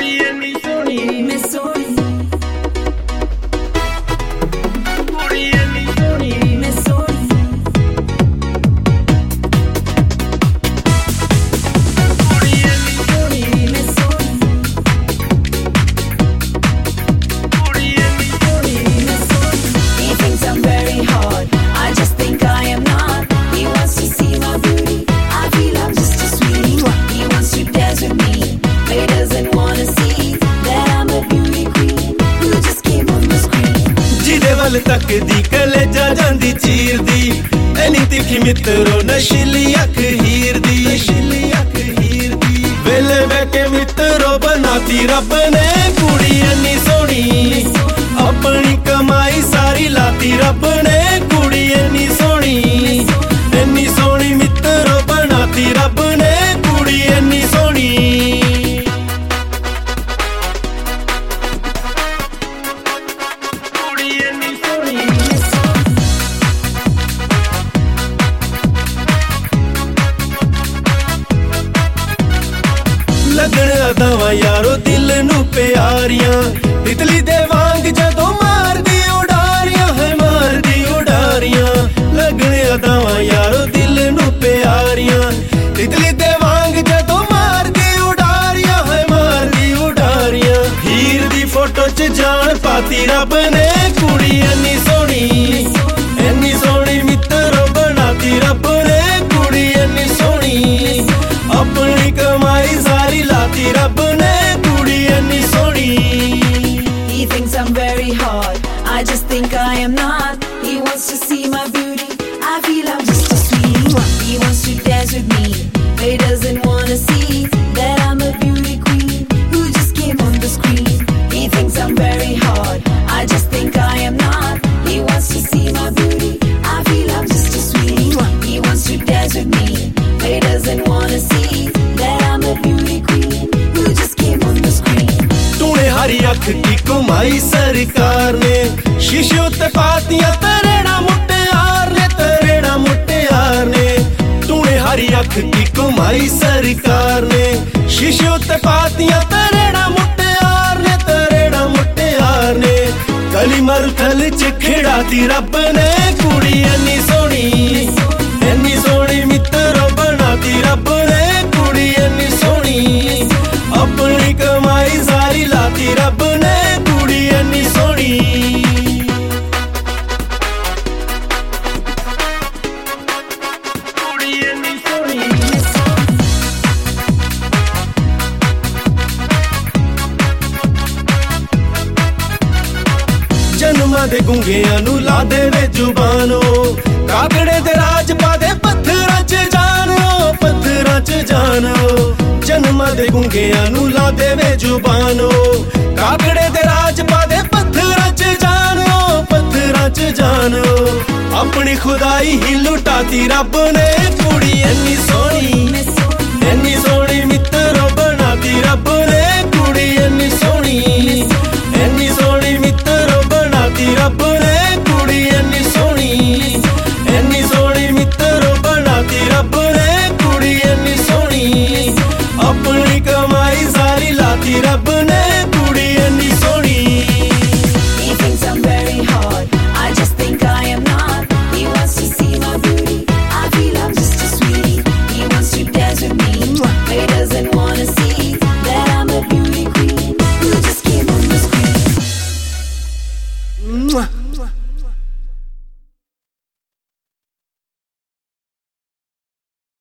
ਕੁੜੀ ਇੰਨੀ ਸੋਹਣੀ ਮੈਂ ਸੋਹਣੀ ਕੁੜੀ ਇੰਨੀ ਸੋਹਣੀ ਮੈਂ ਸੋਹਣੀ ਕੁੜੀ ਇੰਨੀ ਸੋਹਣੀ ਮੈਂ ਸੋਹਣੀ ਕੁੜੀ ਇੰਨੀ ਸੋਹਣੀ ਮੈਂ ਸੋਹਣੀ He thinks I'm very hard, I just think I am not. He wants to see my beauty, I feel I'm just a sweetie. He wants to dance with me, but he doesn't wanna see that I'm a beauty queen who just came on the screen. ਜਿਹਦੇ ਵੱਲ ਤੱਕਦੀ ਕਲੇਜਾ ਜਾਂਦੀ ਚੀਰਦੀ ਐਨੀ ਤਿੱਖੀ ਮਿੱਤਰੋ ਨਸ਼ੀਲੀ ਅੱਖ ਹੀਰ ਦੀ ਵੇਲੇ ਬਹਿ ਕੇ ਮਿੱਤਰੋ ਬਣਾਤੀ ਰੱਬ ਨੇ ਕੁੜੀ ਐਨੀ ਸੋਹਣੀ ਆਪਣੀ ਕਮਾਈ ਸਾਰੀ ਲਾਤੀ ਰੱਬ ਨੇ ਕੁੜੀ ਐਨੀ ਸੋਹਣੀ ਮਿੱਤਰੋ ਬਣਾਤੀ ਰੱਬ ਨੇ ਕੁੜੀ ਐਨੀ ਸੋਹਣੀ ਕੁੜੀ ਇੰਨੀ ਸੋਹਣੀ ਲੱਗਣ ਅਦਾਵਾਂ ਯਾਰੋ ਦਿਲ ਨੂੰ ਪਿਆਰੀਆਂ ਤਿਤਲੀ ਦੇ ਵਾਂਗ ਜਦੋਂ ਮਾਰਦੀ ਉਡਾਰੀਆਂ ਹੈ ਮਾਰਦੀ ਉਡਾਰੀਆਂ ਲੱਗਣ ਅਦਾਵਾਂ ਯਾਰੋ ਦਿਲ ਨੂੰ ਪਿਆਰੀਆਂ ਤਿਤਲੀ ਦੇ ਵਾਂਗ ਜਦੋਂ ਮਾਰਦੀ ਉਡਾਰੀਆਂ ਹੈ ਮਾਰਦੀ ਉਡਾਰੀਆਂ ਹੀਰ ਦੀ ਫੋਟੋ 'ਚ ਜਾਨ ਪਾਤੀ ਰੱਬ ਨੇ ਕੁੜੀ ਇੰਨੀ ਸੋਹਣੀ ਮਿੱਤਰੋ ਬਣਾਤੀ ਰੱਬ ਨੇ ਕੁੜੀ ਇੰਨੀ ਸੋਹਣੀ ਆਪਣੀ ਕਮਾਈ ਸਾਰੀ ਲਾਤੀ ਰੱਬ ਨੇ ਕੁੜੀ ਇੰਨੀ ਸੋਹਣੀ He thinks I'm very hard, I just think I am not. He wants to see my beauty, I feel I'm just a sweetie. He wants to dance with me, but he doesn't wanna see that I'm a beauty queen who just came on the screen. He thinks I'm very hard, I just think I am not. He wants to see my beauty, I feel I'm just a sweetie. He wants to dance with me, but he doesn't wanna see that I'm a beauty queen who just came on the screen. ਤੂਨੇ ਹਰੀ ਅੱਖ ਦੀ ਕਮਾਈ ਸਰਕਾਰ ਨੇ ਸ਼ੀਸ਼ੇ ਉੱਤੇ ਪਾਤੀਆਂ ਤਰੇੜਾ ਮੁਟਿਆਰ ਨੇ ਤੂਨੇ ਹਰੀ ਅੱਖ ਦੀ ਕਮਾਈ ਸਰਕਾਰ ਨੇ ਸ਼ੀਸ਼ੇ ਉੱਤੇ ਪਾਤੀਆਂ ਤਰੇੜਾ ਮੁਟਿਆਰ ਨੇ ਗਲੀ ਮਰਥਲ 'ਚ ਖਿੜਾਤੀ ਰੱਬ ਨੇ ਕੁੜੀ ਇੰਨੀ ਸੋਹਣੀ ਮਿੱਤਰੋ ਬਣਾਤੀ ਰੱਬ ਨੇ ਕੁੜੀ ਇੰਨੀ ਸੋਹਣੀ ਆਪਣੀ ਕਮਾਈ ਸਾਰੀ ਲਾਤੀ ਰੱਬ ਨੇ ਕੁੜੀ ਇੰਨੀ ਸੋਹਣੀ ਕੁੜੀ ਇੰਨੀ ਸੋਹਣੀ ਜਨਮਾਂ ਦੇ ਗੁੰਗਿਆਂ ਨੂੰ ਲਾ ਦੇਵੇ ਜ਼ੁਬਾਨੋ ਕਾਕੜੇ ਦੇ ਰਾਜ ਪਾ ਦੇ ਪੱਥਰਾਂ 'ਚ ਜਾਨੋ ਜਨਮਾਂ ਦੇ ਗੁੰਗਿਆਂ ਨੂੰ ਲਾ ਦੇਵੇ ਜ਼ੁਬਾਨੋ ਕਾਕੜੇ ਦੇ ਰਾਜ ਪਾ ਦੇ ਪੱਥਰਾਂ 'ਚ ਜਾਨੋ ਆਪਣੀ ਖੁਦਾਈ ਹੀ ਲੁਟਾਤੀ ਰੱਬ ਨੇ ਕੁੜੀ ਇੰਨੀ ਸੋਹਣੀ ਮਿੱਤਰੋ ਬਣਾਤੀ ਰੱਬ ਨੇ ਕੁੜੀ ਇੰਨੀ ਸੋਹਣੀ ਮਿੱਤਰੋ ਬਣਾਤੀ ਰੱਬ ਨੇ ਕੁੜੀ ਇੰਨੀ ਸੋਹਣੀ ਮਿੱਤਰੋ ਬਣਾਤੀ ਰੱਬ ਨੇ ਕੁੜੀ ਇੰਨੀ ਸੋਹਣੀ ਆਪਣੀ ਕਮਾਈ ਸਾਰੀ ਲਾਤੀ ਰੱਬ ਨੇ ਕੁੜੀ ਇੰਨੀ ਸੋਹਣੀ He thinks I'm very hard, I just think I am not. He wants to see my beauty, I feel I'm just a sweetie. He wants to dance with me, but he doesn't wanna see that I'm a beauty queen who just came on the screen.